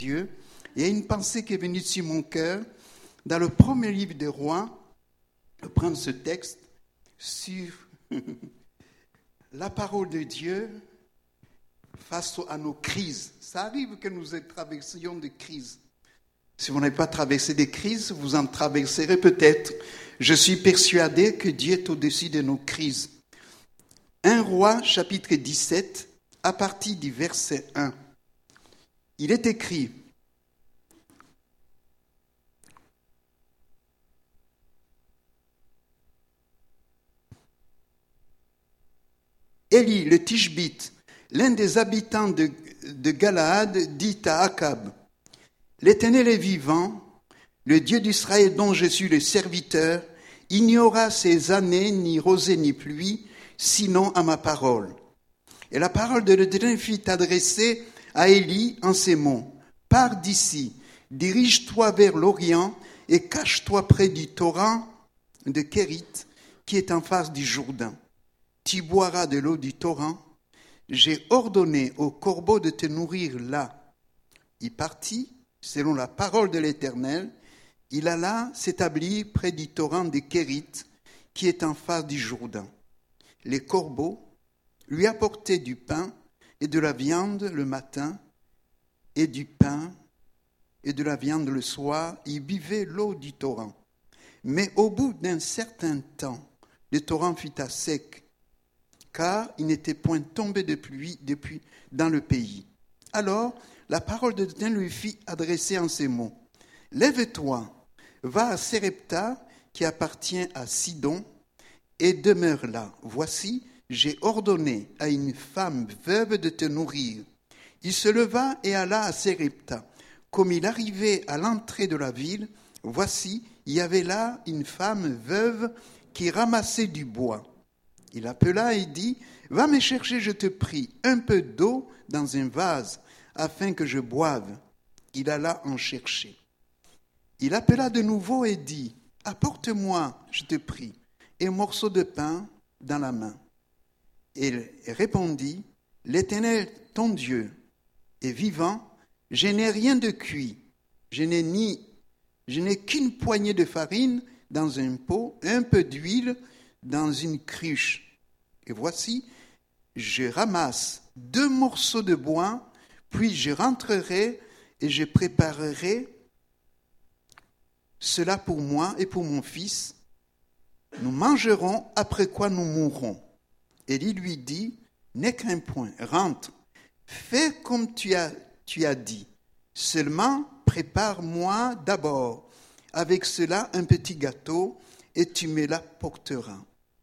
Dieu. Il y a une pensée qui est venue sur mon cœur dans le premier livre des Rois. Je vais prendre ce texte sur la parole de Dieu face à nos crises. Ça arrive que nous traversions des crises. Si vous n'avez pas traversé des crises, vous en traverserez peut-être. Je suis persuadé que Dieu est au-dessus de nos crises. 1 Roi, chapitre 17, à partir du verset 1. Il est écrit: Élie, le Tishbite, l'un des habitants de Galaad, dit à Akab: L'Éternel est vivant, le Dieu d'Israël dont je suis le serviteur, il n'y aura ces années ni rosée ni pluie, sinon à ma parole. Et la parole de l'Éternel fut adressée à Élie en ces mots: Pars d'ici, dirige-toi vers l'Orient et cache-toi près du torrent de Kérit qui est en face du Jourdain. Tu boiras de l'eau du torrent. J'ai ordonné aux corbeaux de te nourrir là. Il partit selon la parole de l'Éternel. Il alla s'établir près du torrent de Kérit qui est en face du Jourdain. Les corbeaux lui apportaient du pain et de la viande le matin, et du pain et de la viande le soir. Il buvait l'eau du torrent. Mais au bout d'un certain temps, le torrent fut à sec, car il n'était point tombé de pluie depuis dans le pays. Alors, la parole de Dieu lui fit adresser en ces mots: Lève-toi, va à Sérepta, qui appartient à Sidon, et demeure là. Voici, j'ai ordonné à une femme veuve de te nourrir. Il se leva et alla à Sérepta. Comme il arrivait à l'entrée de la ville, voici, il y avait là une femme veuve qui ramassait du bois. Il appela et dit: Va me chercher, je te prie, un peu d'eau dans un vase, afin que je boive. Il alla en chercher. Il appela de nouveau et dit: Apporte-moi, je te prie, un morceau de pain dans la main. Il répondit: L'Éternel, ton Dieu, est vivant, je n'ai rien de cuit, je n'ai qu'une poignée de farine dans un pot, un peu d'huile dans une cruche. Et voici, je ramasse 2 morceaux de bois, puis je rentrerai et je préparerai cela pour moi et pour mon fils. Nous mangerons, après quoi nous mourrons. Élie lui dit: N'aie qu'un point, rentre, fais comme tu as dit. Seulement, prépare-moi d'abord avec cela un petit gâteau et tu me l'apporteras.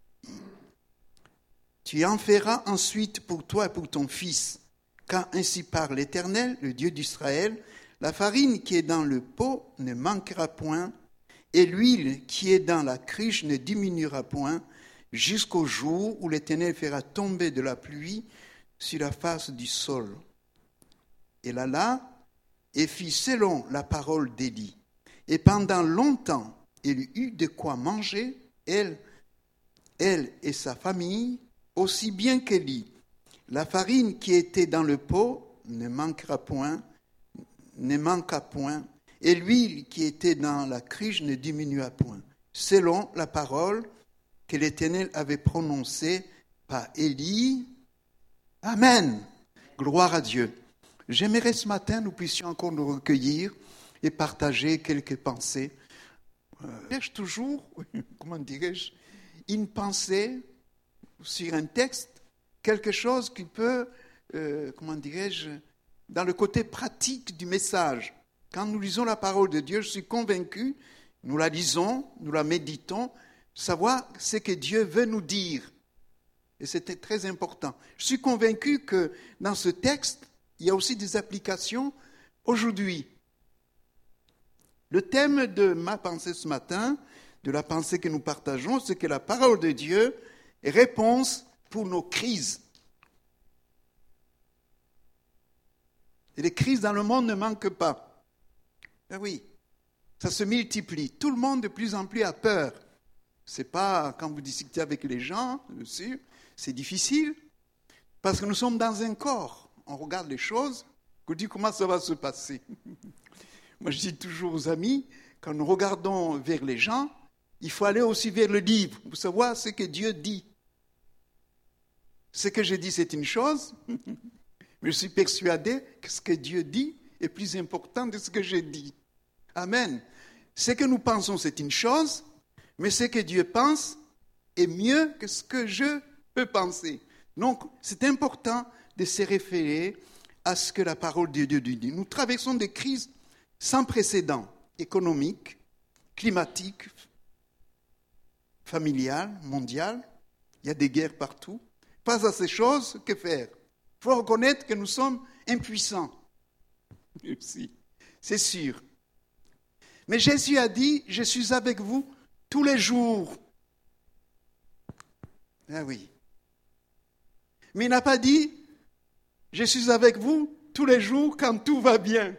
Tu en feras ensuite pour toi et pour ton fils, car ainsi parle l'Éternel, le Dieu d'Israël: la farine qui est dans le pot ne manquera point, et l'huile qui est dans la cruche ne diminuera point, jusqu'au jour où l'Éternel fera tomber de la pluie sur la face du sol. Elle alla et fit selon la parole d'Élie. Et pendant longtemps, elle eut de quoi manger, elle et sa famille, aussi bien qu'Élie. La farine qui était dans le pot ne manqua point, et l'huile qui était dans la cruche ne diminua point, selon la parole que l'Éternel avait prononcée par Élie. Amen. Gloire à Dieu. J'aimerais ce matin nous puissions encore nous recueillir et partager quelques pensées. J'ai toujours, une pensée sur un texte, quelque chose qui peut, dans le côté pratique du message. Quand nous lisons la parole de Dieu, je suis convaincu, nous la lisons, nous la méditons, savoir ce que Dieu veut nous dire. Et c'était très important. Je suis convaincu que dans ce texte, il y a aussi des applications aujourd'hui. Le thème de ma pensée ce matin, de la pensée que nous partageons, c'est que la parole de Dieu est réponse pour nos crises. Et les crises dans le monde ne manquent pas. Ben oui, ça se multiplie. Tout le monde de plus en plus a peur. C'est pas quand vous discutez avec les gens, bien sûr, c'est difficile, parce que nous sommes dans un corps. On regarde les choses Je dis comment ça va se passer. Moi, je dis toujours aux amis, quand nous regardons vers les gens, il faut aller aussi vers le livre pour savoir ce que Dieu dit. Ce que je dis, c'est une chose, mais je suis persuadé que ce que Dieu dit est plus important que ce que je dis. Amen. Ce que nous pensons, c'est une chose, mais ce que Dieu pense est mieux que ce que je peux penser. Donc, c'est important de se référer à ce que la parole de Dieu dit. Nous traversons des crises sans précédent, économiques, climatiques, familiales, mondiales. Il y a des guerres partout. Face à ces choses, que faire? Il faut reconnaître que nous sommes impuissants. C'est sûr. Mais Jésus a dit, je suis avec vous tous les jours. Ah oui. Mais il n'a pas dit, je suis avec vous tous les jours quand tout va bien.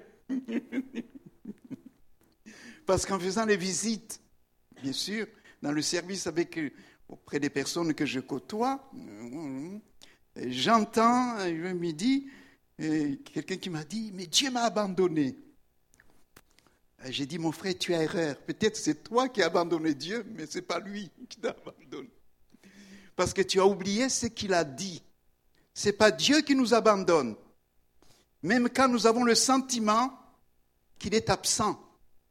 Parce qu'en faisant les visites, bien sûr, dans le service auprès des personnes que je côtoie, j'entends, je me dis, quelqu'un qui m'a dit, mais Dieu m'a abandonné. J'ai dit, mon frère, tu as erreur. Peut-être c'est toi qui as abandonné Dieu, mais ce n'est pas lui qui t'a abandonné. Parce que tu as oublié ce qu'il a dit. Ce n'est pas Dieu qui nous abandonne. Même quand nous avons le sentiment qu'il est absent.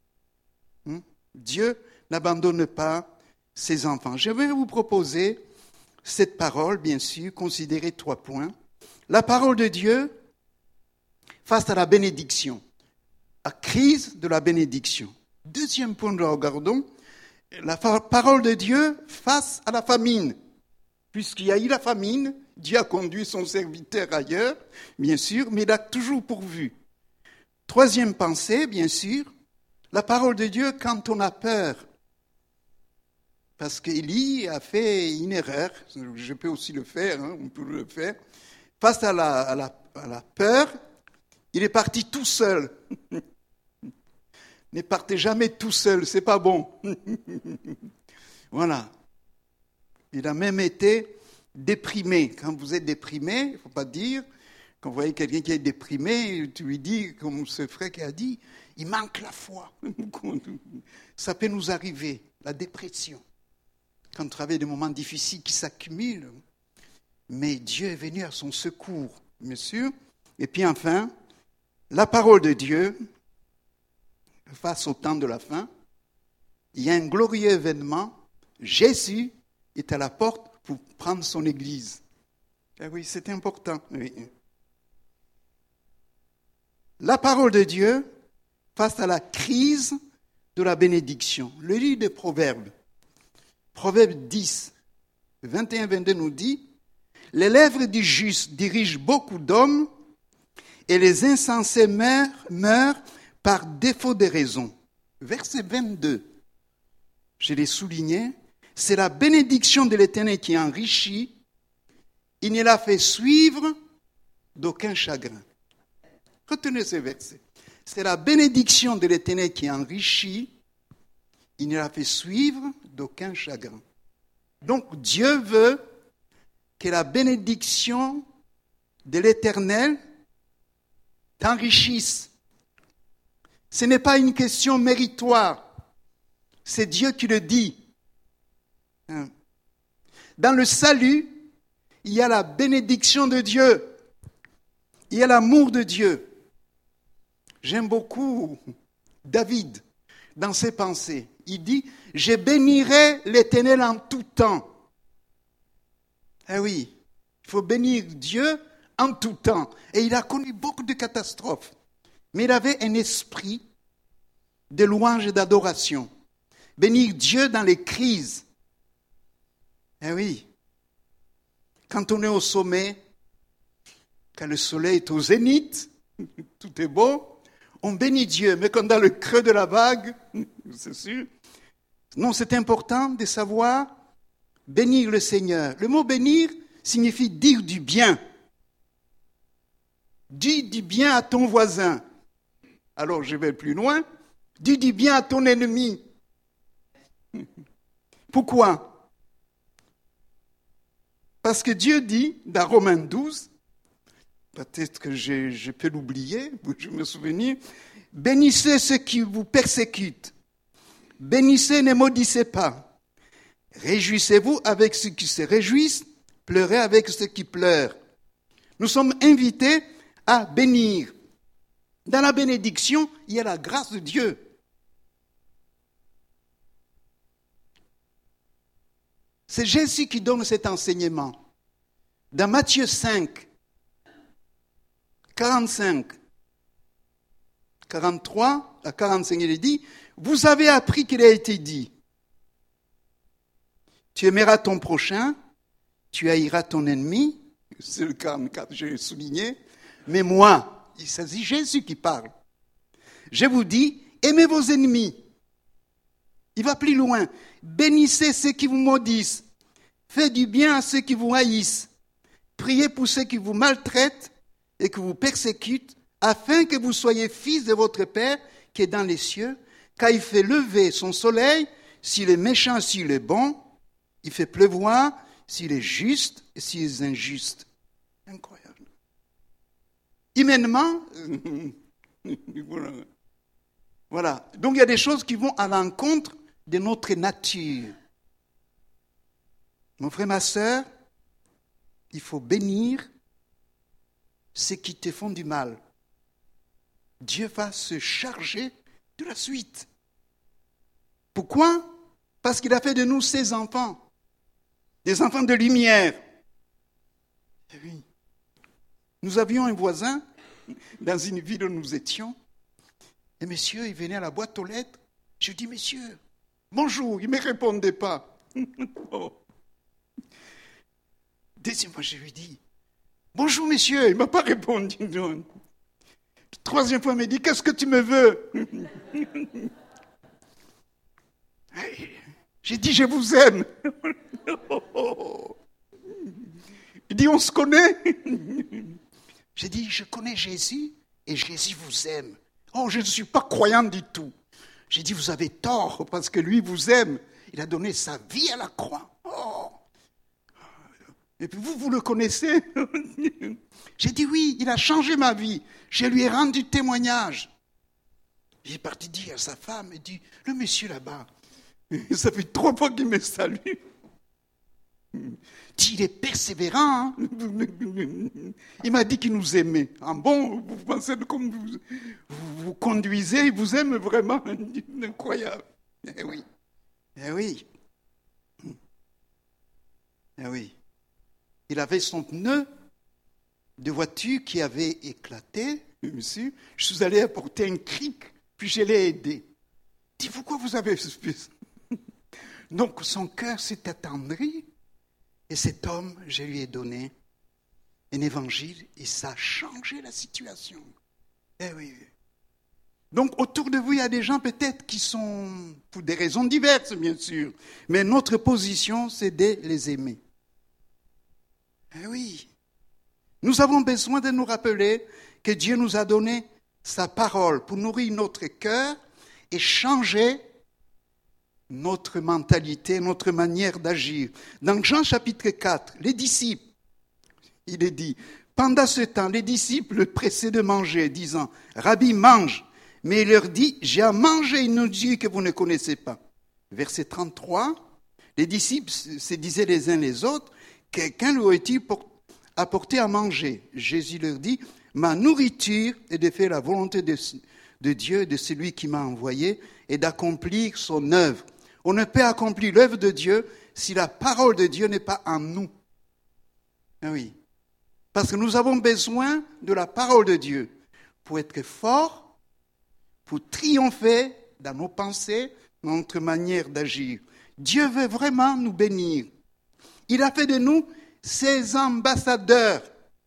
Dieu n'abandonne pas ses enfants. Je vais vous proposer cette parole, bien sûr, considérer 3 points. La parole de Dieu face à la bénédiction. La crise de la bénédiction. Deuxième point, nous regardons la parole de Dieu face à la famine. Puisqu'il y a eu la famine, Dieu a conduit son serviteur ailleurs, bien sûr, mais il a toujours pourvu. Troisième pensée, bien sûr, la parole de Dieu quand on a peur. Parce qu'Élie a fait une erreur, je peux aussi le faire, on peut le faire. Face à la peur, il est parti tout seul. Ne partez jamais tout seul, c'est pas bon. Voilà. Il a même été déprimé. Quand vous êtes déprimé, il ne faut pas dire, quand vous voyez quelqu'un qui est déprimé, tu lui dis, comme ce frère qui a dit, il manque la foi. Ça peut nous arriver, la dépression. Quand on travaille des moments difficiles qui s'accumulent. Mais Dieu est venu à son secours, bien sûr. Et puis enfin, la parole de Dieu, face au temps de la fin, il y a un glorieux événement. Jésus est à la porte pour prendre son église. Eh oui, c'est important. Oui. La parole de Dieu face à la crise de la bénédiction. Le livre des Proverbes, Proverbe 10, 21-22 nous dit « Les lèvres du juste dirigent beaucoup d'hommes et les insensés meurent par défaut de raison. » Verset 22, je l'ai souligné, c'est la bénédiction de l'Éternel qui enrichit, il ne la fait suivre d'aucun chagrin. Retenez ce verset. C'est la bénédiction de l'Éternel qui enrichit, il ne la fait suivre d'aucun chagrin. Donc Dieu veut que la bénédiction de l'Éternel t'enrichisse. Ce n'est pas une question méritoire. C'est Dieu qui le dit. Dans le salut, il y a la bénédiction de Dieu. Il y a l'amour de Dieu. J'aime beaucoup David dans ses pensées. Il dit, je bénirai l'Éternel en tout temps. Eh oui, il faut bénir Dieu en tout temps. Et il a connu beaucoup de catastrophes. Mais il avait un esprit de louange et d'adoration. Bénir Dieu dans les crises. Eh oui, quand on est au sommet, quand le soleil est au zénith, tout est beau, on bénit Dieu. Mais quand dans le creux de la vague, c'est sûr. Non, c'est important de savoir bénir le Seigneur. Le mot bénir signifie dire du bien. Dis du bien à ton voisin. Alors je vais plus loin. Dis du bien à ton ennemi. Pourquoi? Parce que Dieu dit, dans Romains 12, peut-être que je peux l'oublier, je me souvenir. Bénissez ceux qui vous persécutent. Bénissez, ne maudissez pas. Réjouissez-vous avec ceux qui se réjouissent. Pleurez avec ceux qui pleurent. Nous sommes invités à bénir. Dans la bénédiction, il y a la grâce de Dieu. C'est Jésus qui donne cet enseignement. Dans Matthieu 5, 45, 43 à 45, il est dit, vous avez appris qu'il a été dit, tu aimeras ton prochain, tu haïras ton ennemi, c'est le 44, j'ai souligné, mais moi, il s'agit de Jésus qui parle. Je vous dis, aimez vos ennemis. Il va plus loin. Bénissez ceux qui vous maudissent. Faites du bien à ceux qui vous haïssent. Priez pour ceux qui vous maltraitent et qui vous persécutent, afin que vous soyez fils de votre Père qui est dans les cieux, car il fait lever son soleil s'il est méchant, s'il est bon. Il fait pleuvoir s'il est juste et s'il est injuste. Incroyable. Humainement, voilà. Donc il y a des choses qui vont à l'encontre de notre nature. Mon frère, ma sœur, il faut bénir ceux qui te font du mal. Dieu va se charger de la suite. Pourquoi? Parce qu'il a fait de nous ses enfants. Des enfants de lumière. Et oui. Nous avions un voisin dans une ville où nous étions. Et monsieur, il venait à la boîte aux lettres. Je dis, monsieur, bonjour. Il ne me répondait pas. Oh. Deuxième fois, je lui dis, bonjour monsieur. Il ne m'a pas répondu. Troisième fois, il me dit, qu'est-ce que tu me veux? J'ai dit, je vous aime. Il dit, on se connaît. J'ai dit, je connais Jésus et Jésus vous aime. Oh, je ne suis pas croyant du tout. J'ai dit, vous avez tort parce que lui vous aime. Il a donné sa vie à la croix. Oh. Et puis vous le connaissez? J'ai dit, oui, il a changé ma vie. Je lui ai rendu témoignage. Il est parti dire à sa femme, il dit, le monsieur là-bas, ça fait 3 fois qu'il me salue. Il est persévérant. Hein? Il m'a dit qu'il nous aimait. Ah bon, vous pensez comme vous conduisez, il vous aime vraiment. Incroyable. Eh oui. Eh oui. Eh oui. Il avait son pneu de voiture qui avait éclaté. Monsieur, je suis allé apporter un cric, puis je l'ai aidé. Il dit, pourquoi vous avez fait ça? Donc son cœur s'est attendri. Et cet homme, je lui ai donné un évangile et ça a changé la situation. Eh oui. Donc autour de vous, il y a des gens peut-être qui sont, pour des raisons diverses bien sûr, mais notre position, c'est de les aimer. Eh oui. Nous avons besoin de nous rappeler que Dieu nous a donné sa parole pour nourrir notre cœur et changer notre mentalité, notre manière d'agir. Dans Jean chapitre 4, les disciples, il est dit, pendant ce temps, les disciples le pressaient de manger, disant, Rabbi, mange. Mais il leur dit, j'ai à manger une nourriture que vous ne connaissez pas. Verset 33, les disciples se disaient les uns les autres, quelqu'un lui aurait-il apporté à manger? Jésus leur dit, ma nourriture est de faire la volonté de Dieu, de celui qui m'a envoyé, et d'accomplir son œuvre. On ne peut accomplir l'œuvre de Dieu si la parole de Dieu n'est pas en nous. Oui. Parce que nous avons besoin de la parole de Dieu pour être forts, pour triompher dans nos pensées, dans notre manière d'agir. Dieu veut vraiment nous bénir. Il a fait de nous ses ambassadeurs.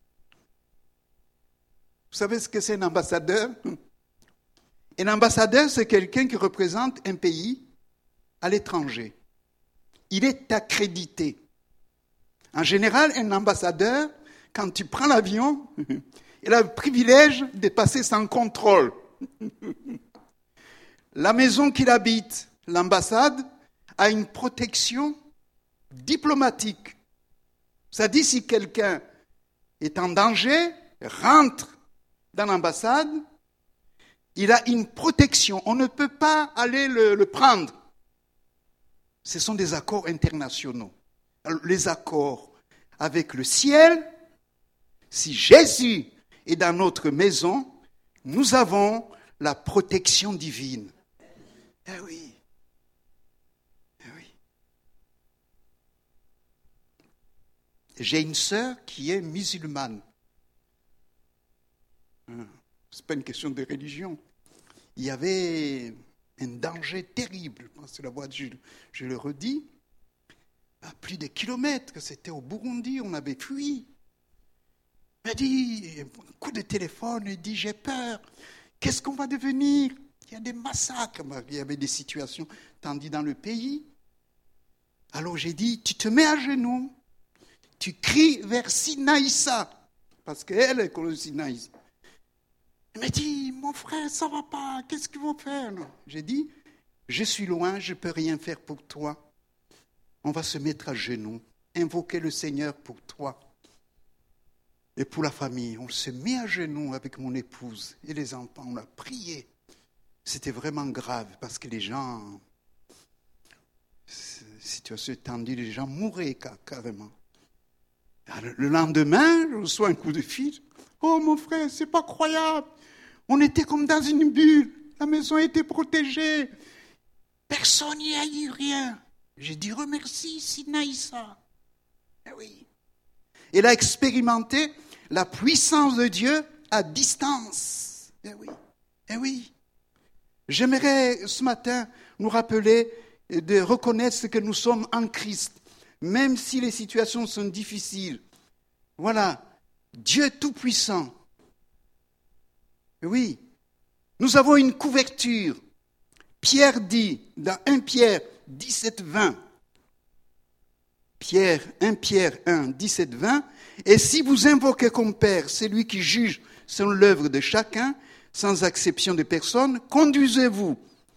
Vous savez ce que c'est un ambassadeur? Un ambassadeur, c'est quelqu'un qui représente un pays à l'étranger. Il est accrédité. En général, un ambassadeur, quand tu prends l'avion, il a le privilège de passer sans contrôle. La maison qu'il habite, l'ambassade, a une protection diplomatique. Ça dit si quelqu'un est en danger, rentre dans l'ambassade, il a une protection. On ne peut pas aller le prendre. Ce sont des accords internationaux. Alors, les accords avec le ciel, si Jésus est dans notre maison, nous avons la protection divine. Eh oui. Eh oui. J'ai une sœur qui est musulmane. C'est pas une question de religion. Il y avait un danger terrible, je pense que c'est la voix de Jules, je le redis, à plus de kilomètres, c'était au Burundi, on avait fui. Il m'a dit, un coup de téléphone, il dit, j'ai peur, qu'est-ce qu'on va devenir? Il y a des massacres, il y avait des situations tendues dans le pays. Alors j'ai dit, tu te mets à genoux, tu cries vers Sinaïssa, parce qu'elle est comme Sinaïssa. Il m'a dit, mon frère, ça ne va pas, qu'est-ce qu'il faut faire? J'ai dit, je suis loin, je ne peux rien faire pour toi. On va se mettre à genoux, invoquer le Seigneur pour toi et pour la famille. On se met à genoux avec mon épouse et les enfants, on a prié. C'était vraiment grave parce que les gens, situation tendue, les gens mouraient carrément. Alors, le lendemain, je reçois un coup de fil. Oh mon frère, c'est pas croyable. On était comme dans une bulle. La maison était protégée. Personne n'y a eu rien. J'ai dit remercie Sinaïssa. Eh oui. Elle a expérimenté la puissance de Dieu à distance. Eh oui. Eh oui. J'aimerais ce matin nous rappeler de reconnaître que nous sommes en Christ, même si les situations sont difficiles. Voilà. Dieu Tout-Puissant. Oui, nous avons une couverture. Pierre dit, dans 1 Pierre 17, 20, 1 Pierre 1, 17, 20, et si vous invoquez comme Père celui qui juge selon l'œuvre de chacun, sans exception de personne, conduisez-vous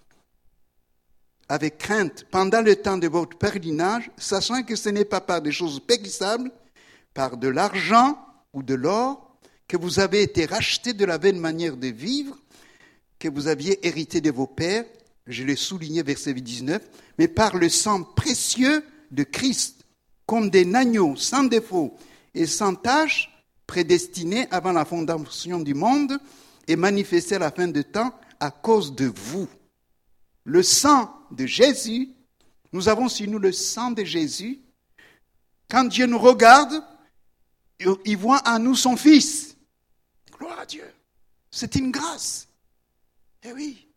avec crainte pendant le temps de votre pèlerinage, sachant que ce n'est pas par des choses périssables, par de l'argent ou de l'or, que vous avez été rachetés de la vaine manière de vivre, que vous aviez hérité de vos pères, je l'ai souligné verset 19, mais par le sang précieux de Christ, comme des agneaux sans défaut et sans tache, prédestinés avant la fondation du monde et manifestés à la fin de temps à cause de vous. Le sang de Jésus, nous avons sur nous le sang de Jésus. Quand Dieu nous regarde, il voit en nous son Fils. Gloire à Dieu. C'est une grâce. Eh oui.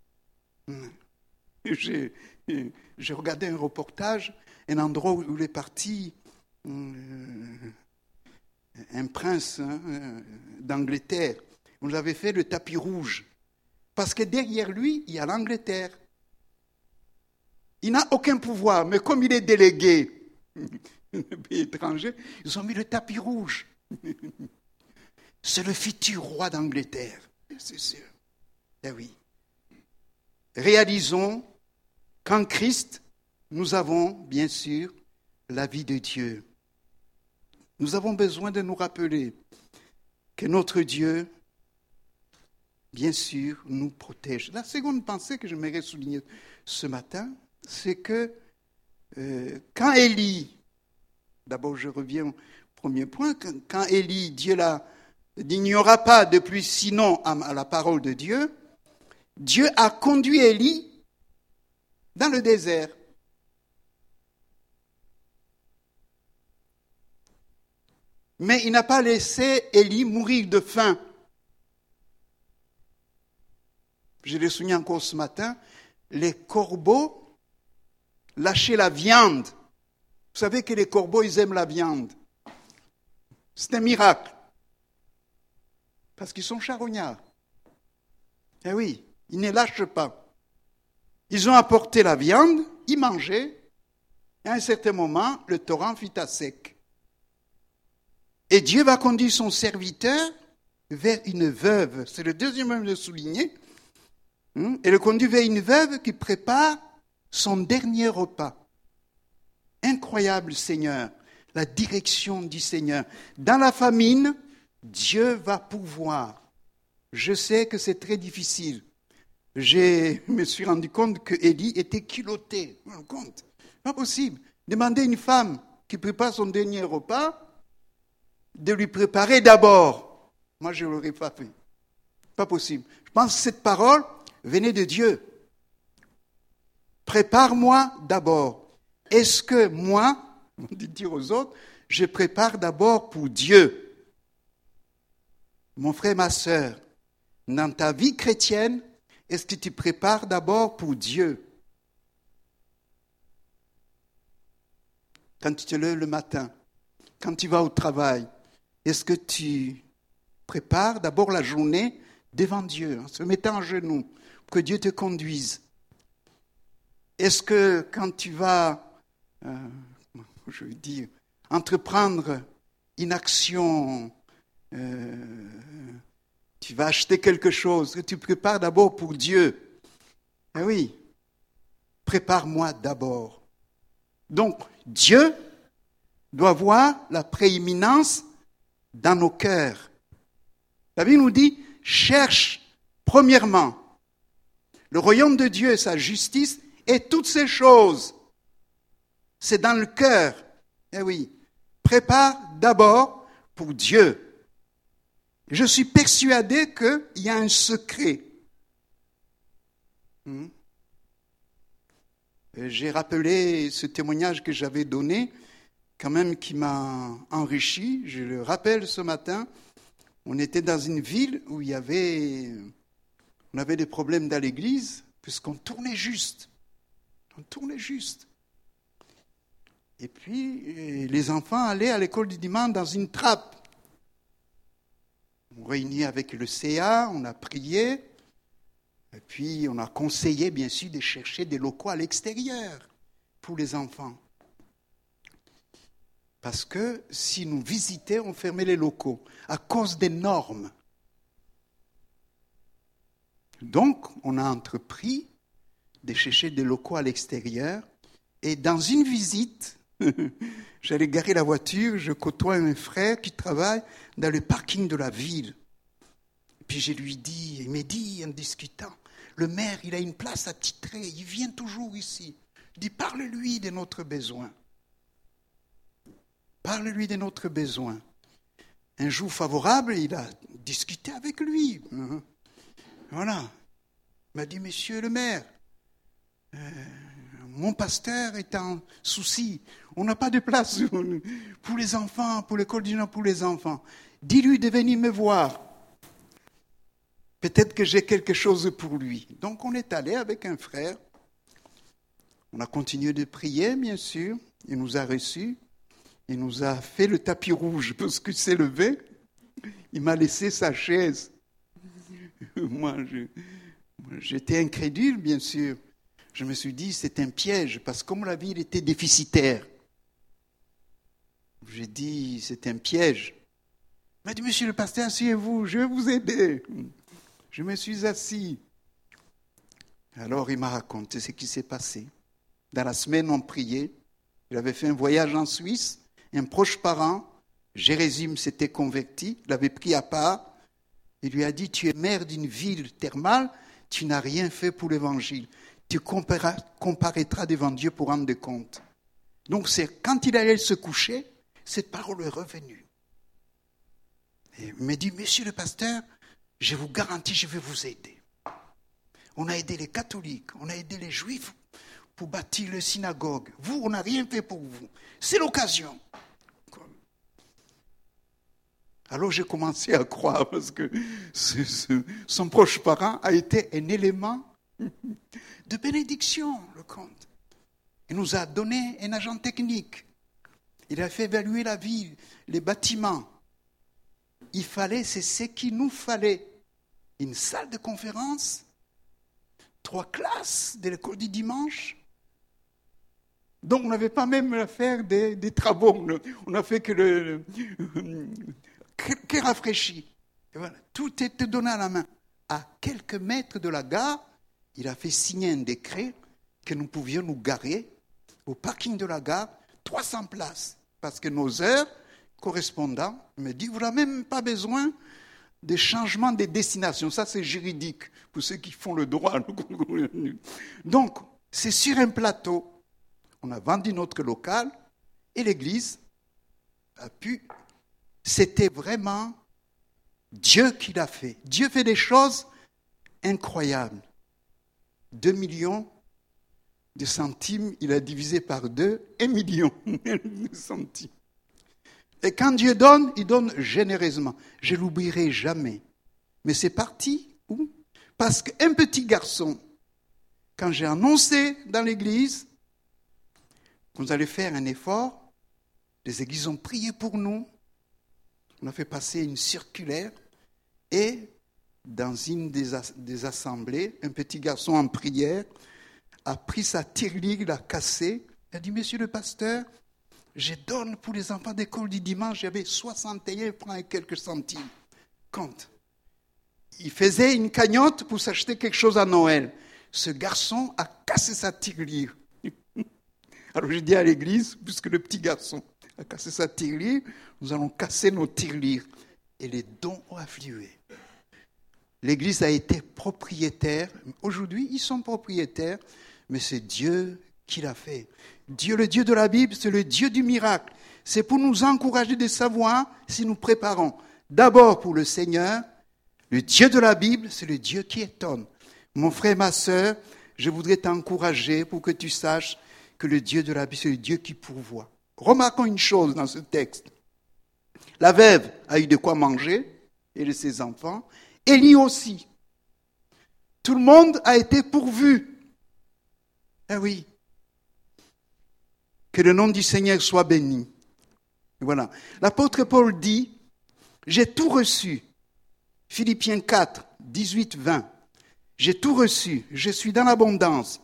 J'ai regardé un reportage, un endroit où il est parti, un prince d'Angleterre. On avait fait le tapis rouge. Parce que derrière lui, il y a l'Angleterre. Il n'a aucun pouvoir, mais comme il est délégué, un pays étranger, ils ont mis le tapis rouge. C'est le futur roi d'Angleterre, c'est sûr. Eh oui. Réalisons qu'en Christ, nous avons, bien sûr, la vie de Dieu. Nous avons besoin de nous rappeler que notre Dieu, bien sûr, nous protège. La seconde pensée que j'aimerais souligner ce matin, c'est que quand Élie, d'abord je reviens au premier point, quand Élie, Dieu l'a dit, il n'y aura pas de pluie sinon à la parole de Dieu, Dieu a conduit Élie dans le désert. Mais il n'a pas laissé Élie mourir de faim. Je l'ai souligné encore ce matin, les corbeaux lâchaient la viande. Vous savez que les corbeaux, ils aiment la viande. C'est un miracle. Parce qu'ils sont charognards. Eh oui, ils ne lâchent pas. Ils ont apporté la viande, ils mangeaient, et à un certain moment, le torrent fut à sec. Et Dieu va conduire son serviteur vers une veuve. C'est le deuxième homme de souligner. Et le conduit vers une veuve qui prépare son dernier repas. Incroyable Seigneur, la direction du Seigneur. Dans la famine, Dieu va pourvoir. Je sais que c'est très difficile. Je me suis rendu compte que Élie était culotté. Vous vous rendez compte? Pas possible. Demandez à une femme qui prépare son dernier repas de lui préparer d'abord. Moi, je ne l'aurais pas fait. Pas possible. Je pense que cette parole venait de Dieu. Prépare-moi d'abord. Est-ce que moi, on dit dire aux autres, je prépare d'abord pour Dieu? Mon frère, ma sœur, dans ta vie chrétienne, est-ce que tu prépares d'abord pour Dieu? Quand tu te lèves le matin, quand tu vas au travail, est-ce que tu prépares d'abord la journée devant Dieu, en se mettant à genoux, pour que Dieu te conduise? Est-ce que quand tu vas, entreprendre une action, tu vas acheter quelque chose, que tu prépares d'abord pour Dieu? Eh oui, prépare-moi d'abord. Donc, Dieu doit avoir la prééminence dans nos cœurs. La Bible nous dit, cherche premièrement le royaume de Dieu et sa justice, et toutes ces choses, c'est dans le cœur. Eh oui, prépare d'abord pour Dieu. Je suis persuadé qu'il y a un secret. J'ai rappelé ce témoignage que j'avais donné, quand même qui m'a enrichi. Je le rappelle ce matin. On était dans une ville où on avait des problèmes dans l'église, puisqu'on tournait juste. On tournait juste. Et puis, les enfants allaient à l'école du dimanche dans une trappe. On réunit avec le CA, on a prié, et puis on a conseillé, bien sûr, de chercher des locaux à l'extérieur pour les enfants. Parce que si nous visitions, on fermait les locaux à cause des normes. Donc, on a entrepris de chercher des locaux à l'extérieur. Et dans une visite, j'allais garer la voiture, je côtoie un frère qui travaille dans le parking de la ville. Puis je lui dis, il m'a dit en discutant, le maire, il a une place attitrée, il vient toujours ici. Je dis, parle-lui de notre besoin. Parle-lui de notre besoin. Un jour favorable, il a discuté avec lui. Voilà. Il m'a dit, monsieur le maire, mon pasteur est en souci. On n'a pas de place pour les enfants, pour l'école du Nord, pour les enfants. Dis-lui de venir me voir. Peut-être que j'ai quelque chose pour lui. Donc on est allé avec un frère. On a continué de prier, bien sûr. Il nous a reçus. Il nous a fait le tapis rouge parce qu'il s'est levé. Il m'a laissé sa chaise. Moi, j'étais incrédule, bien sûr. Je me suis dit, c'est un piège, parce que comme la ville était déficitaire, j'ai dit, c'est un piège. Il m'a dit, monsieur le pasteur, asseyez-vous, je vais vous aider. Je me suis assis. Alors, il m'a raconté ce qui s'est passé. Dans la semaine, on priait. Il avait fait un voyage en Suisse. Un proche parent, Jérésim, s'était converti. Il l'avait pris à part. Il lui a dit, tu es maire d'une ville thermale, tu n'as rien fait pour l'évangile. Tu comparaîtras devant Dieu pour rendre compte. Donc, c'est quand il allait se coucher, cette parole est revenue. Et il m'a dit, monsieur le pasteur, je vous garantis, je vais vous aider. On a aidé les catholiques, on a aidé les juifs pour bâtir le synagogue. Vous, on n'a rien fait pour vous. C'est l'occasion. Alors j'ai commencé à croire parce que son proche parent a été un élément de bénédiction, le comte. Il nous a donné un agent technique. Il a fait évaluer la ville, les bâtiments. C'est ce qu'il nous fallait. Une salle de conférence, 3 classes de l'école du dimanche. Donc on n'avait pas même à faire des travaux. On n'a fait que rafraîchi. Et voilà, tout était donné à la main. À quelques mètres de la gare, il a fait signer un décret que nous pouvions nous garer au parking de la gare, 300 places. Parce que nos heures correspondant me dit, vous n'avez même pas besoin de changement de destination. Ça, c'est juridique pour ceux qui font le droit. Donc, c'est sur un plateau. On a vendu notre local et l'église a pu... C'était vraiment Dieu qui l'a fait. Dieu fait des choses incroyables. 2 millions de centimes, il a divisé par 2, 1 million de centimes. Et quand Dieu donne, il donne généreusement. Je ne l'oublierai jamais. Mais c'est parti où? Parce qu'un petit garçon, quand j'ai annoncé dans l'église qu'on allait faire un effort, les églises ont prié pour nous. On a fait passer une circulaire et dans une des assemblées, un petit garçon en prière a pris sa tirelire, il l'a cassée. Il a dit, monsieur le pasteur, je donne pour les enfants d'école du dimanche, j'avais 61 francs et quelques centimes. Compte. Il faisait une cagnotte pour s'acheter quelque chose à Noël. Ce garçon a cassé sa tirelire. Alors j'ai dit à l'église, puisque le petit garçon a cassé sa tirelire, nous allons casser nos tirelires. Et les dons ont afflué. L'église a été propriétaire. Aujourd'hui, ils sont propriétaires, mais c'est Dieu qui l'a fait. Dieu, le Dieu de la Bible, c'est le Dieu du miracle. C'est pour nous encourager de savoir si nous préparons. D'abord pour le Seigneur, le Dieu de la Bible, c'est le Dieu qui étonne. Mon frère, ma sœur, je voudrais t'encourager pour que tu saches que le Dieu de la Bible, c'est le Dieu qui pourvoit. Remarquons une chose dans ce texte. La veuve a eu de quoi manger, et ses enfants. Élie aussi. Tout le monde a été pourvu. Eh oui. Que le nom du Seigneur soit béni. Voilà. L'apôtre Paul dit, j'ai tout reçu. Philippiens 4, 18, 20. J'ai tout reçu. Je suis dans l'abondance.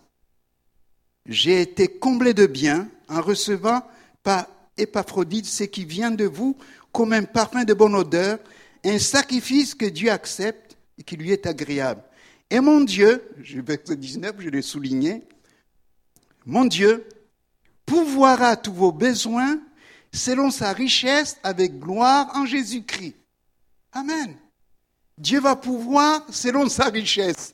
J'ai été comblé de biens en recevant par Épaphrodite ce qui vient de vous comme un parfum de bonne odeur, un sacrifice que Dieu accepte et qui lui est agréable. Et mon Dieu, verset 19, je l'ai souligné, mon Dieu pourvoira tous vos besoins selon sa richesse avec gloire en Jésus-Christ. Amen. Dieu va pourvoir selon sa richesse.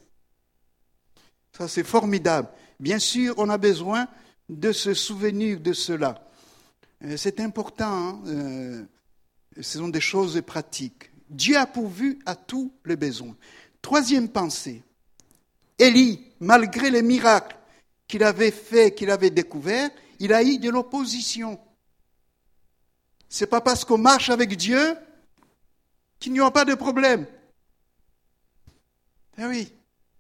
Ça, c'est formidable. Bien sûr, on a besoin de se souvenir de cela. C'est important, hein? Ce sont des choses pratiques. Dieu a pourvu à tous les besoins. Troisième pensée. Élie, malgré les miracles qu'il avait faits, qu'il avait découverts, il a eu de l'opposition. C'est pas parce qu'on marche avec Dieu qu'il n'y aura pas de problème. Eh oui.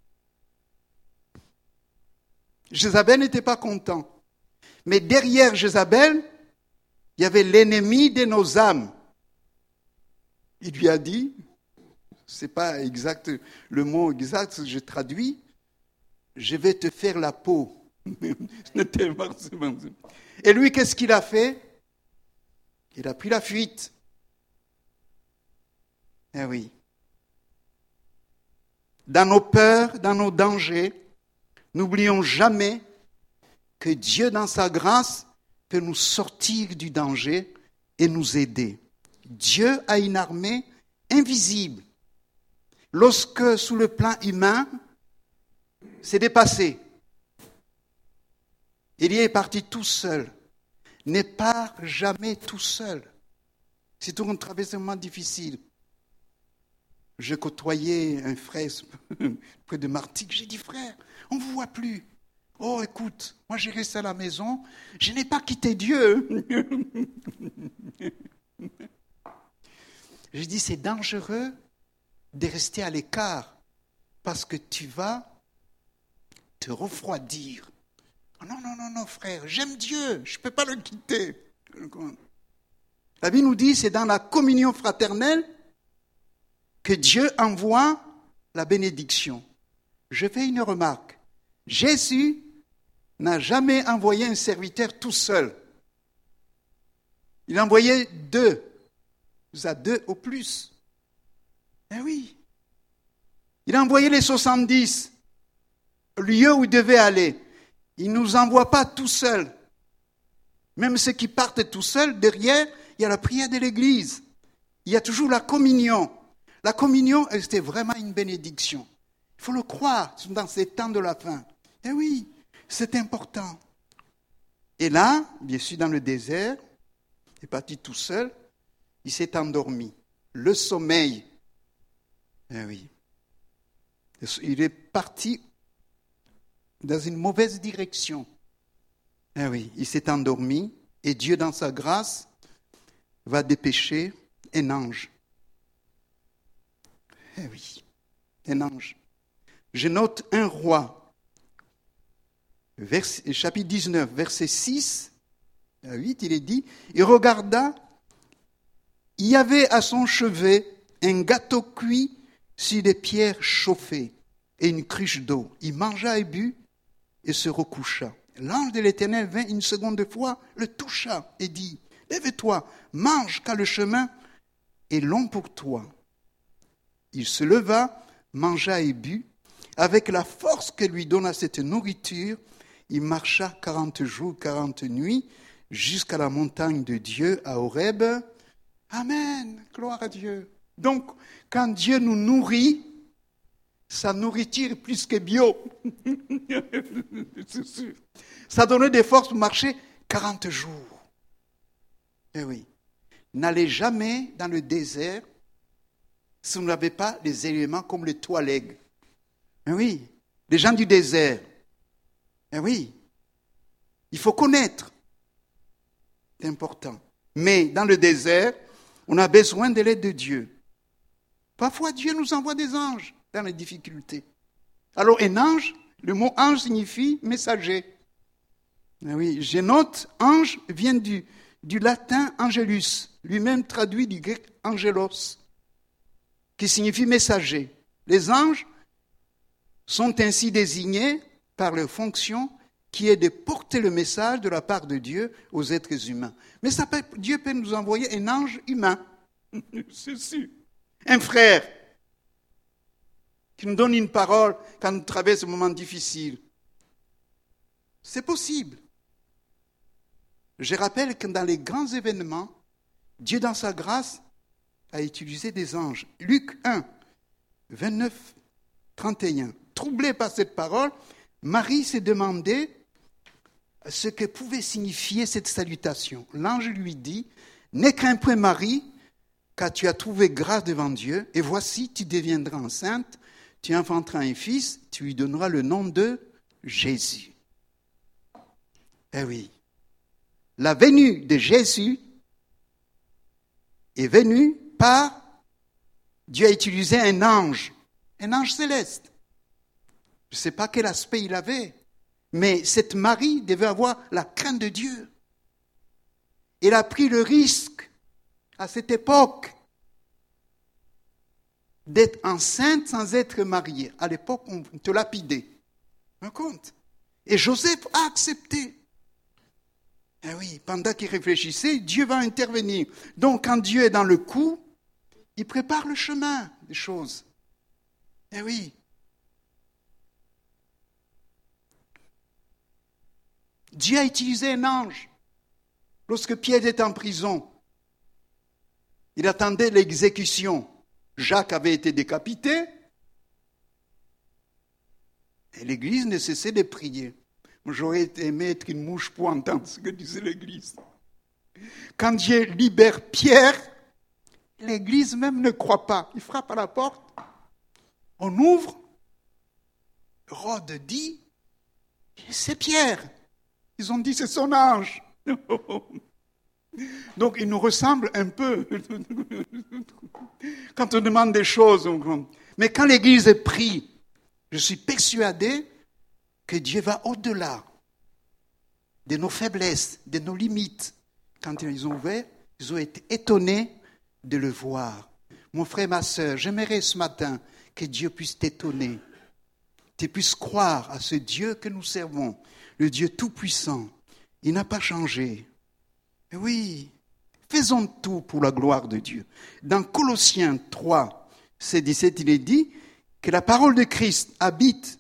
Jézabel n'était pas content. Mais derrière Jézabel, il y avait l'ennemi de nos âmes. Il lui a dit, c'est pas exact, le mot exact, je traduis, je vais te faire la peau. Et lui, qu'est-ce qu'il a fait? Il a pris la fuite. Eh oui. Dans nos peurs, dans nos dangers, n'oublions jamais que Dieu, dans sa grâce, peut nous sortir du danger et nous aider. Dieu a une armée invisible. Lorsque, sous le plan humain, c'est dépassé. Élie est parti tout seul. Ne part jamais tout seul. C'est tout un traversement difficile. Je côtoyais un frère près de Martigues. J'ai dit, frère, on ne vous voit plus. Oh, écoute, moi j'ai resté à la maison. Je n'ai pas quitté Dieu. J'ai dit, c'est dangereux de rester à l'écart parce que tu vas te refroidir. Oh non, frère, j'aime Dieu, je ne peux pas le quitter. La Bible nous dit, c'est dans la communion fraternelle que Dieu envoie la bénédiction. Je fais une remarque. Jésus n'a jamais envoyé un serviteur tout seul. Il a envoyé 2. À 2 au plus. Eh oui. Il a envoyé les 70, lieu où il devait aller. Il ne nous envoie pas tout seul. Même ceux qui partent tout seuls, derrière, il y a la prière de l'église. Il y a toujours la communion. La communion, c'était vraiment une bénédiction. Il faut le croire dans ces temps de la fin. Eh oui, c'est important. Et là, bien sûr, dans le désert, il est parti tout seul, il s'est endormi. Le sommeil. Eh oui. Il est parti dans une mauvaise direction. Eh oui, il s'est endormi et Dieu, dans sa grâce, va dépêcher un ange. Eh oui, un ange. Je note un roi, chapitre 19, verset 6 à 8, il est dit, il regarda, il y avait à son chevet un gâteau cuit sur des pierres chauffées et une cruche d'eau. Il mangea et but et se recoucha. L'ange de l'Éternel vint une seconde fois, le toucha et dit, lève-toi, mange, car le chemin est long pour toi. Il se leva, mangea et but. Avec la force que lui donna cette nourriture, il marcha 40 jours, 40 nuits, jusqu'à la montagne de Dieu, à Horeb. Amen, gloire à Dieu. Donc, quand Dieu nous nourrit, sa nourriture est plus que bio. C'est sûr. Ça donne des forces pour marcher 40 jours. Eh oui. N'allez jamais dans le désert si vous n'avez pas les éléments comme les toilettes. Eh oui. Les gens du désert. Eh oui. Il faut connaître. C'est important. Mais dans le désert, on a besoin de l'aide de Dieu. Parfois, Dieu nous envoie des anges dans les difficultés. Alors, un ange, le mot ange signifie messager. Oui, je note, ange vient du latin angelus, lui-même traduit du grec angelos, qui signifie messager. Les anges sont ainsi désignés par leur fonction qui est de porter le message de la part de Dieu aux êtres humains. Mais Dieu peut nous envoyer un ange humain, c'est sûr, un frère, qui nous donne une parole quand nous traversons un moment difficile. C'est possible. Je rappelle que dans les grands événements, Dieu, dans sa grâce, a utilisé des anges. Luc 1, 29, 31. Troublé par cette parole, Marie s'est demandé ce que pouvait signifier cette salutation. L'ange lui dit, « Ne crains point Marie, car tu as trouvé grâce devant Dieu, et voici, tu deviendras enceinte, tu enfanteras un fils, tu lui donneras le nom de Jésus. » Eh oui. La venue de Jésus est venue par Dieu a utilisé un ange céleste. Je ne sais pas quel aspect il avait, mais cette Marie devait avoir la crainte de Dieu. Elle a pris le risque à cette époque d'être enceinte sans être mariée. À l'époque, on te lapidait. Un compte. Et Joseph a accepté. Eh oui, pendant qu'il réfléchissait, Dieu va intervenir. Donc, quand Dieu est dans le coup, il prépare le chemin des choses. Eh oui. Dieu a utilisé un ange. Lorsque Pierre était en prison, il attendait l'exécution. Jacques avait été décapité. Et l'Église ne cessait de prier. J'aurais aimé être une mouche pour entendre ce que disait l'Église. Quand Dieu libère Pierre, l'Église même ne croit pas. Il frappe à la porte, on ouvre, Rode dit, c'est Pierre. Ils ont dit, c'est son ange. Donc il nous ressemble un peu. Quand on demande des choses, mais quand l'Église prie, je suis persuadé que Dieu va au-delà de nos faiblesses, de nos limites. Quand ils ont ouvert, ils ont été étonnés de le voir. Mon frère, ma sœur, j'aimerais ce matin que Dieu puisse t'étonner. Tu puisses croire à ce Dieu que nous servons, le Dieu tout-puissant. Il n'a pas changé. Et oui, faisons tout pour la gloire de Dieu. Dans Colossiens 3, verset 17, il est dit que la parole de Christ habite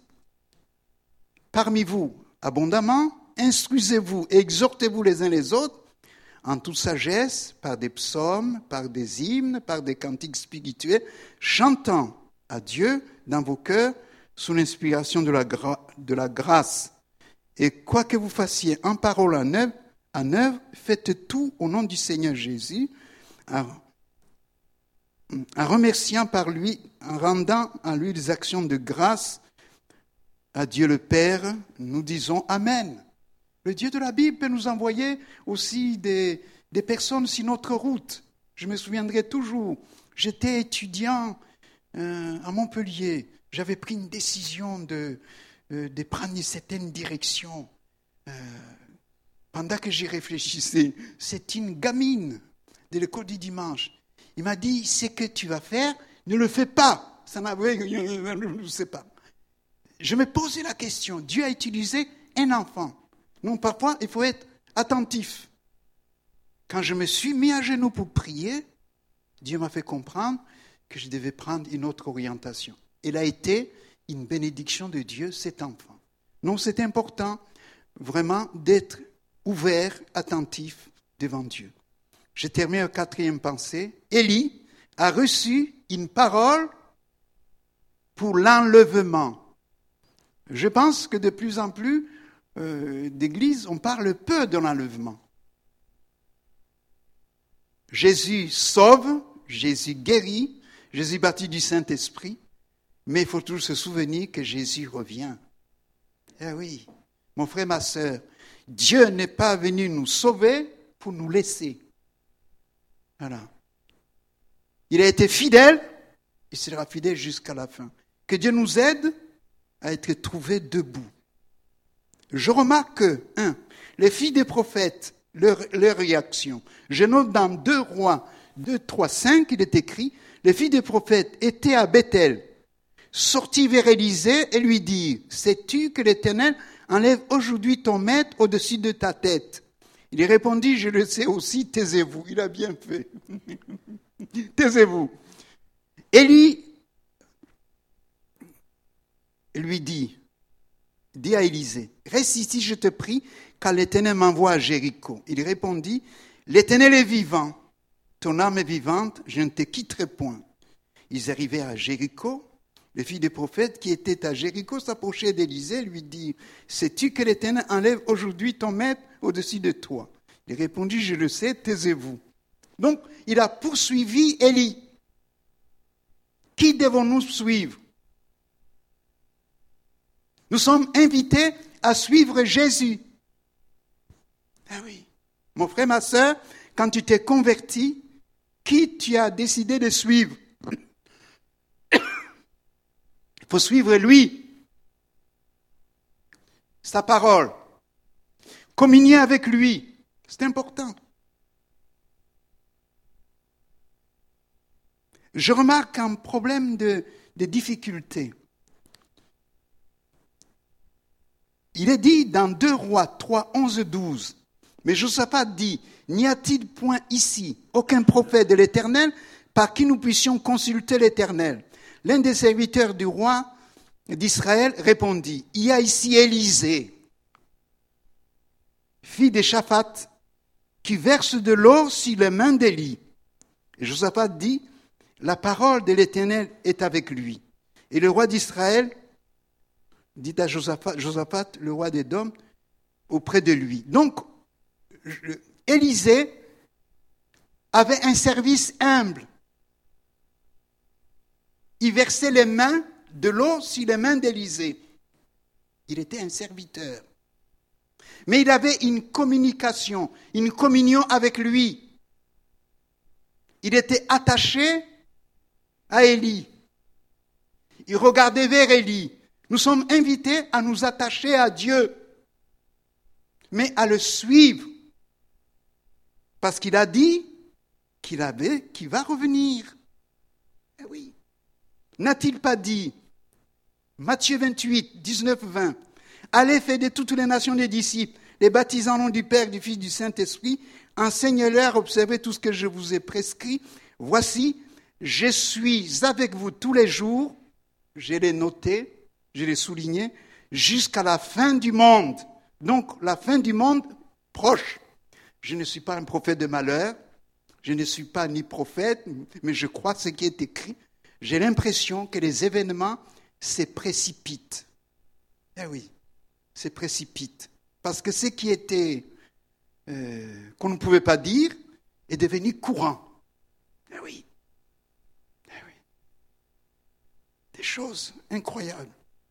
parmi vous abondamment, instruisez-vous et exhortez-vous les uns les autres en toute sagesse, par des psaumes, par des hymnes, par des cantiques spirituels, chantant à Dieu dans vos cœurs sous l'inspiration de la grâce. Et quoi que vous fassiez en parole, en œuvre, faites tout au nom du Seigneur Jésus, en remerciant par lui, en rendant à lui des actions de grâce à Dieu le Père. Nous disons Amen. Le Dieu de la Bible peut nous envoyer aussi des personnes sur notre route. Je me souviendrai toujours, j'étais étudiant à Montpellier. J'avais pris une décision de prendre une certaine direction. Pendant que j'y réfléchissais, c'est une gamine de l'école du dimanche. Il m'a dit, ce que tu vas faire, ne le fais pas. Ça n'avait, je ne sais pas. Je me posais la question, Dieu a utilisé un enfant. Non, parfois, il faut être attentif. Quand je me suis mis à genoux pour prier, Dieu m'a fait comprendre que je devais prendre une autre orientation. Il a été une bénédiction de Dieu, cet enfant. Donc, c'est important vraiment d'être ouvert, attentif devant Dieu. Je termine la 4e pensée. Élie a reçu une parole pour l'enlèvement. Je pense que de plus en plus d'églises, on parle peu de l'enlèvement. Jésus sauve, Jésus guérit, Jésus baptise du Saint-Esprit, mais il faut toujours se souvenir que Jésus revient. Eh oui, mon frère, ma sœur, Dieu n'est pas venu nous sauver pour nous laisser. Voilà. Il a été fidèle, il sera fidèle jusqu'à la fin. Que Dieu nous aide à être trouvés debout. Je remarque que, les filles des prophètes, leur réaction. Je note dans 2 Rois 2, 3, 5, il est écrit, les filles des prophètes étaient à Bethel, sorties vers Élisée et lui dirent, sais-tu que l'Éternel enlève aujourd'hui ton maître au-dessus de ta tête? Il répondit, je le sais aussi, taisez-vous. Il a bien fait. Taisez-vous. Élie lui dit à Élisée, reste ici, je te prie, car l'Éternel m'envoie à Jéricho. Il répondit, l'Éternel est vivant, ton âme est vivante, je ne te quitterai point. Ils arrivèrent à Jéricho. Les filles des prophètes qui étaient à Jéricho s'approchaient d'Élisée et lui dirent, sais-tu que l'Éternel enlève aujourd'hui ton maître au-dessus de toi? Il répondit, je le sais, taisez-vous. Donc, il a poursuivi Élie. Qui devons-nous suivre? Nous sommes invités à suivre Jésus. Ah oui. Mon frère, ma sœur, quand tu t'es converti, qui tu as décidé de suivre? Il faut suivre lui. Sa parole. Communier avec lui. C'est important. Je remarque un problème de difficulté. Il est dit dans 2 Rois 3, 11, 12. Mais Josaphat dit, n'y a-t-il point ici aucun prophète de l'Éternel par qui nous puissions consulter l'Éternel? L'un des serviteurs du roi d'Israël répondit, il y a ici Élisée, fille de Shaphat, qui verse de l'eau sur les mains d'Élie. Et Josaphat dit, la parole de l'Éternel est avec lui. Et le roi d'Israël dit à Josaphat, le roi d'Édom, auprès de lui. Donc, Élisée avait un service humble. Il versait les mains de l'eau sur les mains d'Élisée. Il était un serviteur. Mais il avait une communication, une communion avec lui. Il était attaché à Élie. Il regardait vers Élie. Nous sommes invités à nous attacher à Dieu, mais à le suivre. Parce qu'il a dit qu'il va revenir. Eh oui. N'a-t-il pas dit, Matthieu 28, 19, 20, allez faire de toutes les nations des disciples, les baptisant au nom du Père, du Fils, du Saint-Esprit, enseignez-leur à observer tout ce que je vous ai prescrit. Voici, je suis avec vous tous les jours, je l'ai noté, je l'ai souligné, jusqu'à la fin du monde. Donc, la fin du monde proche. Je ne suis pas un prophète de malheur. Je ne suis pas ni prophète, mais je crois ce qui est écrit. J'ai l'impression que les événements se précipitent. Eh oui, se précipitent. Parce que ce qui était, qu'on ne pouvait pas dire, est devenu courant. Eh oui. Eh oui. Des choses incroyables.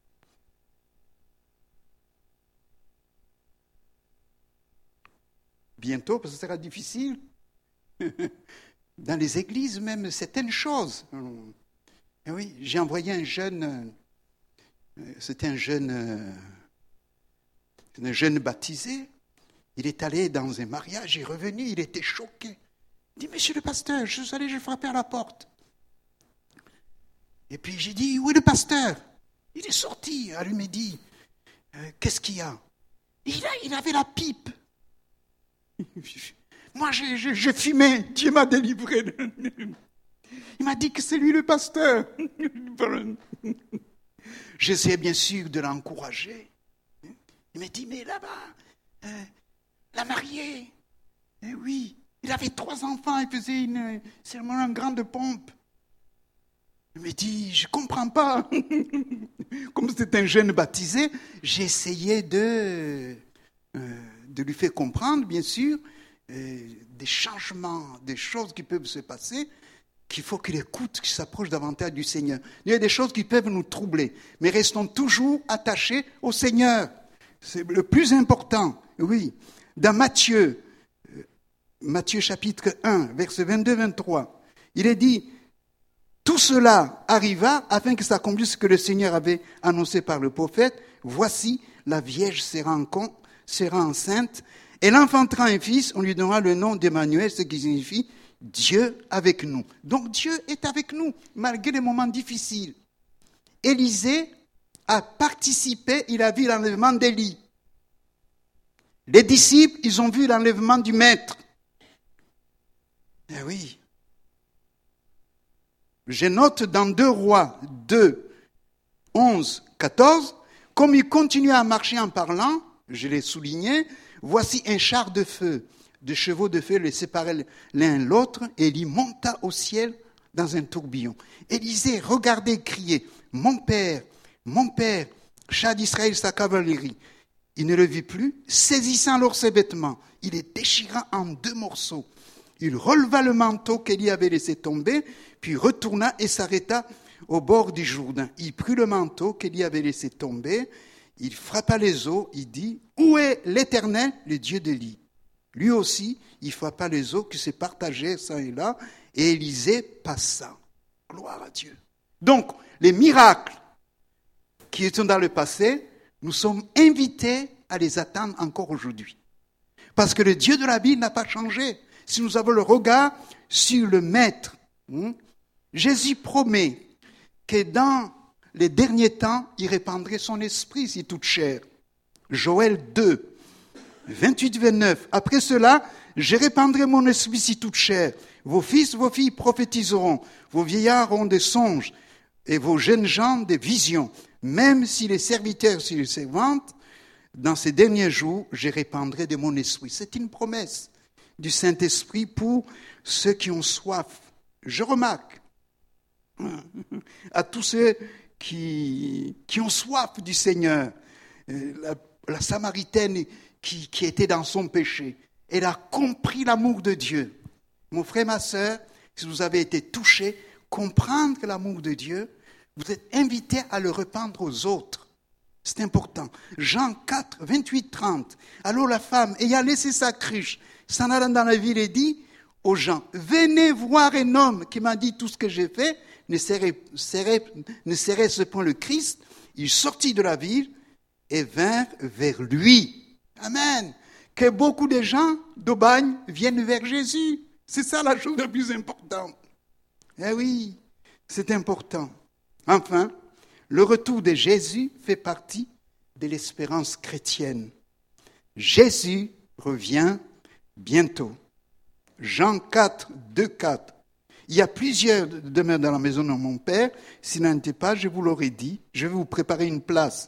Bientôt, parce que ce sera difficile. Dans les églises même, certaines choses. Et oui, j'ai envoyé un jeune, c'était un jeune baptisé. Il est allé dans un mariage, il est revenu, il était choqué. Il dit, monsieur le pasteur, je suis allé, j'ai frappé à la porte. Et puis j'ai dit, où est le pasteur? Il est sorti, il m'a dit, qu'est-ce qu'il y a? Il avait la pipe. Moi, je fumais, Dieu m'a délivré. Il m'a dit que c'est lui le pasteur. J'essaie bien sûr de l'encourager. Il m'a dit, mais là-bas, la mariée, eh oui, il avait 3 enfants, il faisait seulement une grande pompe. Il m'a dit, je ne comprends pas. Comme c'est un jeune baptisé, j'ai essayé de lui faire comprendre, bien sûr, des changements, des choses qui peuvent se passer, qu'il faut qu'il écoute, qu'il s'approche davantage du Seigneur. Il y a des choses qui peuvent nous troubler, mais restons toujours attachés au Seigneur. C'est le plus important, oui. Dans Matthieu chapitre 1, versets 22-23, il est dit, tout cela arriva afin que s'accomplisse ce que le Seigneur avait annoncé par le prophète. Voici, la Vierge sera enceinte, elle enfantera un fils, on lui donnera le nom d'Emmanuel, ce qui signifie Dieu avec nous. Donc Dieu est avec nous, malgré les moments difficiles. Élisée a participé, il a vu l'enlèvement d'Élie. Les disciples, ils ont vu l'enlèvement du maître. Eh oui. Je note dans 2 Rois 2, 11, 14, comme il continuait à marcher en parlant, je l'ai souligné, voici un char de feu, de chevaux de feu les séparaient l'un l'autre, et il monta au ciel dans un tourbillon. Élisée regardait et criait, mon père, char d'Israël, sa cavalerie. Il ne le vit plus, saisissant alors ses vêtements, il les déchira en 2 morceaux. Il releva le manteau qu'Élie avait laissé tomber, puis retourna et s'arrêta au bord du Jourdain. Il prit le manteau qu'Élie avait laissé tomber, il frappa les eaux, il dit, où est l'Éternel, le Dieu d'Élie? Lui aussi, il frappa les eaux qui se partageaient ça et là, et Élisée passa. Gloire à Dieu. Donc, les miracles qui sont dans le passé, nous sommes invités à les attendre encore aujourd'hui. Parce que le Dieu de la Bible n'a pas changé. Si nous avons le regard sur le Maître, Jésus promet que dans les derniers temps, il répandrait son esprit si toute chair. Joël 2, 28-29. Après cela, je répandrai mon esprit si toute chair. Vos fils, vos filles prophétiseront. Vos vieillards auront des songes et vos jeunes gens des visions. Même si les serviteurs, si les servantes, dans ces derniers jours, je répandrai de mon esprit. C'est une promesse du Saint-Esprit pour ceux qui ont soif. Je remarque à tous ceux qui ont soif du Seigneur, la Samaritaine qui était dans son péché, elle a compris l'amour de Dieu. Mon frère, ma sœur, si vous avez été touchés, comprendre l'amour de Dieu, vous êtes invités à le répandre aux autres. C'est important. Jean 4, 28, 30. Alors la femme, ayant laissé sa cruche, s'en allant dans la ville et dit aux gens, venez voir un homme qui m'a dit tout ce que j'ai fait, ne serait-ce point le Christ? Il sortit de la ville et vint vers lui. Amen. Que beaucoup de gens d'Aubagne viennent vers Jésus. C'est ça la chose la plus importante. Eh oui, c'est important. Enfin, le retour de Jésus fait partie de l'espérance chrétienne. Jésus revient bientôt. Jean 4, 2, 4. Il y a plusieurs demeures dans la maison de mon Père. S'il n'en était pas, je vous l'aurais dit. Je vais vous préparer une place.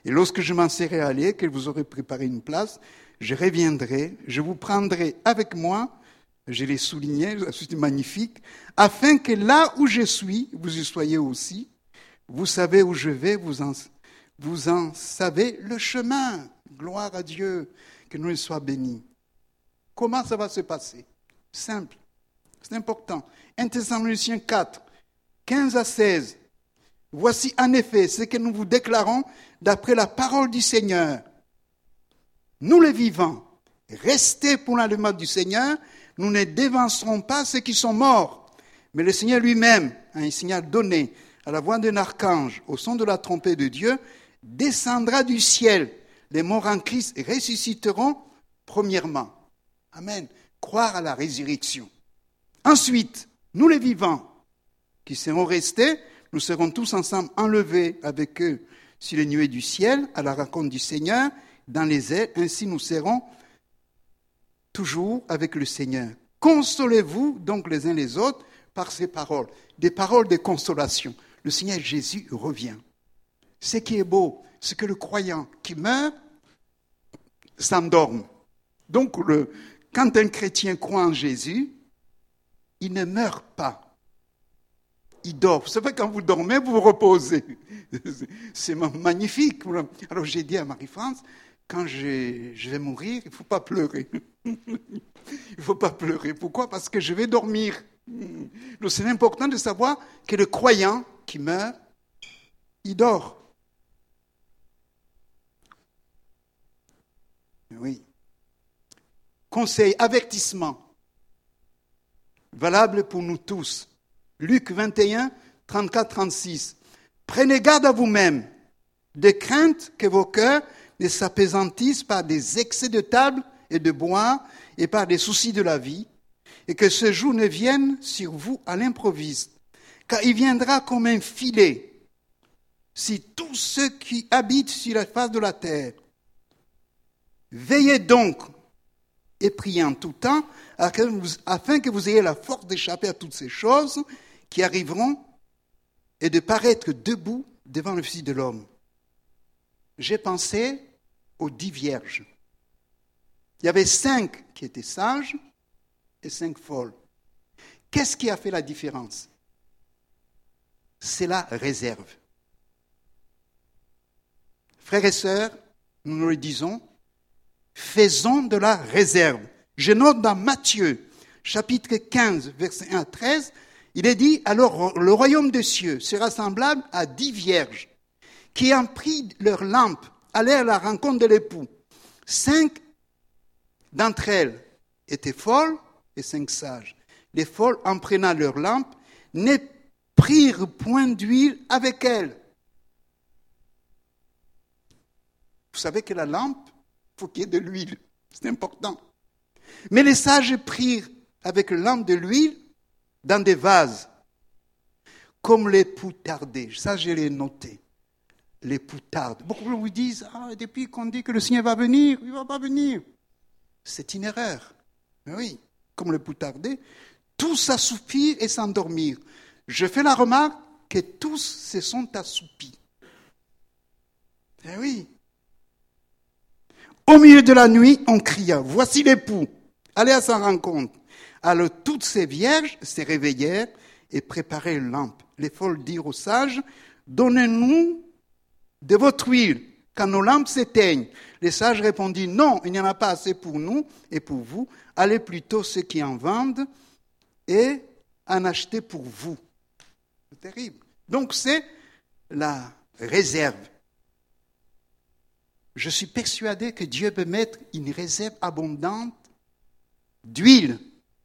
Et lorsque je m'en serai allé, que vous aurez préparé une place, je reviendrai, je vous prendrai avec moi, je l'ai souligné, c'est magnifique, afin que là où je suis, vous y soyez aussi. Vous savez où je vais, vous en savez le chemin. Gloire à Dieu, que nous soyons bénis. Comment ça va se passer? Simple, c'est important. 1 Thessaloniciens 4, 15 à 16. Voici en effet ce que nous vous déclarons d'après la parole du Seigneur. Nous les vivants, restez pour l'enlèvement du Seigneur, nous ne dévancerons pas ceux qui sont morts. Mais le Seigneur lui-même a un signal donné à la voix d'un archange, au son de la trompette de Dieu, descendra du ciel. Les morts en Christ ressusciteront premièrement. Amen. Croire à la résurrection. Ensuite, nous les vivants qui serons restés, nous serons tous ensemble enlevés avec eux sur les nuées du ciel, à la rencontre du Seigneur, dans les airs. Ainsi nous serons toujours avec le Seigneur. Consolez-vous donc les uns les autres par ces paroles, des paroles de consolation. Le Seigneur Jésus revient. Ce qui est beau, c'est que le croyant qui meurt s'endorme. Donc, quand un chrétien croit en Jésus, il ne meurt pas. Il dort. Vous savez, quand vous dormez, vous vous reposez. C'est magnifique. Alors, j'ai dit à Marie-France, quand je vais mourir, il ne faut pas pleurer. Il ne faut pas pleurer. Pourquoi? Parce que je vais dormir. Donc, c'est important de savoir que le croyant qui meurt, il dort. Oui. Conseil, avertissement, valable pour nous tous. Luc 21, 34-36. Prenez garde à vous-même, de crainte que vos cœurs ne s'apesantissent par des excès de table et de boire et par des soucis de la vie, et que ce jour ne vienne sur vous à l'improviste, car il viendra comme un filet si tous ceux qui habitent sur la face de la terre. Veillez donc et priez en tout temps, afin que vous ayez la force d'échapper à toutes ces choses qui arriveront et de paraître debout devant le Fils de l'homme. J'ai pensé aux 10 vierges. Il y avait 5 qui étaient sages et 5 folles. Qu'est-ce qui a fait la différence? C'est la réserve. Frères et sœurs, nous nous le disons, faisons de la réserve. Je note dans Matthieu, chapitre 15, versets 1 à 13, il est dit, alors le royaume des cieux sera semblable à 10 vierges qui, ayant pris leurs lampes, allèrent à la rencontre de l'époux. 5 d'entre elles étaient folles et 5 sages. Les folles, en prenant leurs lampes, ne prirent point d'huile avec elles. Vous savez que la lampe, il faut qu'il y ait de l'huile. C'est important. Mais les sages prirent avec la lampe de l'huile dans des vases, comme les poutardés. Ça, je l'ai noté. Les poutardes. Beaucoup vous disent, depuis qu'on dit que le Seigneur va venir, il ne va pas venir. C'est une erreur. Mais oui, comme les poutardés, tous s'assoupirent et s'endormirent. Je fais la remarque que tous se sont assoupis. Eh oui. Au milieu de la nuit, on cria, voici l'époux, allez à sa rencontre. Alors toutes ces vierges se réveillèrent et préparaient une lampe. Les folles dirent aux sages, donnez-nous de votre huile, quand nos lampes s'éteignent. Les sages répondirent, non, il n'y en a pas assez pour nous et pour vous. Allez plutôt ceux qui en vendent et en achetez pour vous. C'est terrible. Donc c'est la réserve. Je suis persuadé que Dieu peut mettre une réserve abondante d'huile.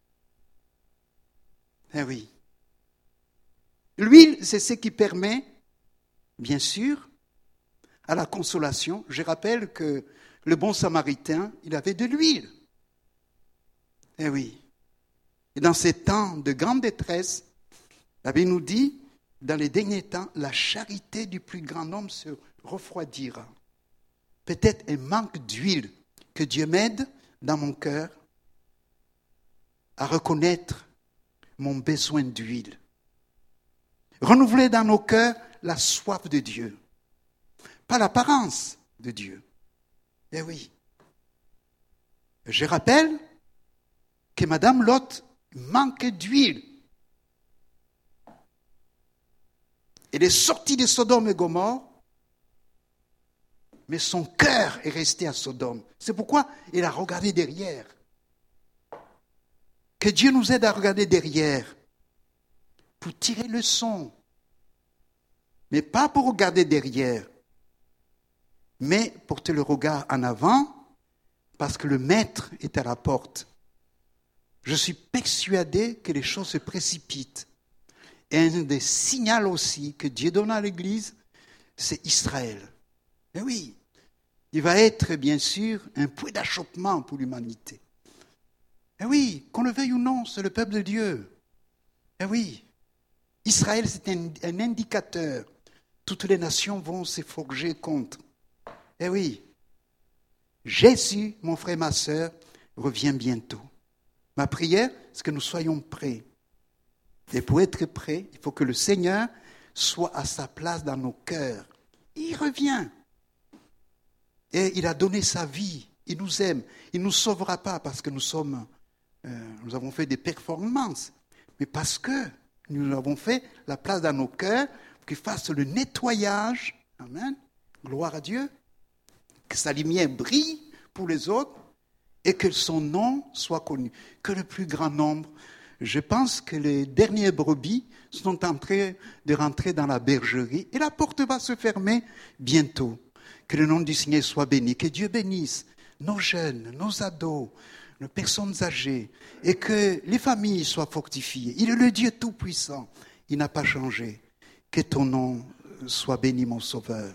Eh oui. L'huile, c'est ce qui permet, bien sûr, à la consolation. Je rappelle que le bon samaritain, il avait de l'huile. Eh oui. Et dans ces temps de grande détresse, la Bible nous dit, dans les derniers temps, la charité du plus grand homme se refroidira. Peut-être un manque d'huile, que Dieu m'aide dans mon cœur à reconnaître mon besoin d'huile. Renouveler dans nos cœurs la soif de Dieu. pas l'apparence de Dieu. Eh oui. Je rappelle que Madame Lot manquait d'huile. Elle est sortie de Sodome et Gomorrhe, mais son cœur est resté à Sodome. C'est pourquoi elle a regardé derrière. Que Dieu nous aide à regarder derrière pour tirer le son. Mais pas pour regarder derrière, mais porter le regard en avant, parce que le maître est à la porte. Je suis persuadé que les choses se précipitent. Et un des signaux aussi que Dieu donne à l'Église, c'est Israël. Et oui, il va être bien sûr un point d'achoppement pour l'humanité. Et oui, qu'on le veuille ou non, c'est le peuple de Dieu. Et oui, Israël c'est un indicateur. Toutes les nations vont se forger contre. Eh oui, Jésus, mon frère, ma sœur, revient bientôt. Ma prière, c'est que nous soyons prêts. Et pour être prêts, il faut que le Seigneur soit à sa place dans nos cœurs. Il revient. Et il a donné sa vie. Il nous aime. Il ne nous sauvera pas parce que nous avons fait des performances, mais parce que nous avons fait la place dans nos cœurs pour qu'il fasse le nettoyage. Amen. Gloire à Dieu. Que sa lumière brille pour les autres et que son nom soit connu. Que le plus grand nombre. Je pense que les dernières brebis sont en train de rentrer dans la bergerie et la porte va se fermer bientôt. Que le nom du Seigneur soit béni. Que Dieu bénisse nos jeunes, nos ados, nos personnes âgées et que les familles soient fortifiées. Il est le Dieu Tout-Puissant. Il n'a pas changé. Que ton nom soit béni, mon Sauveur.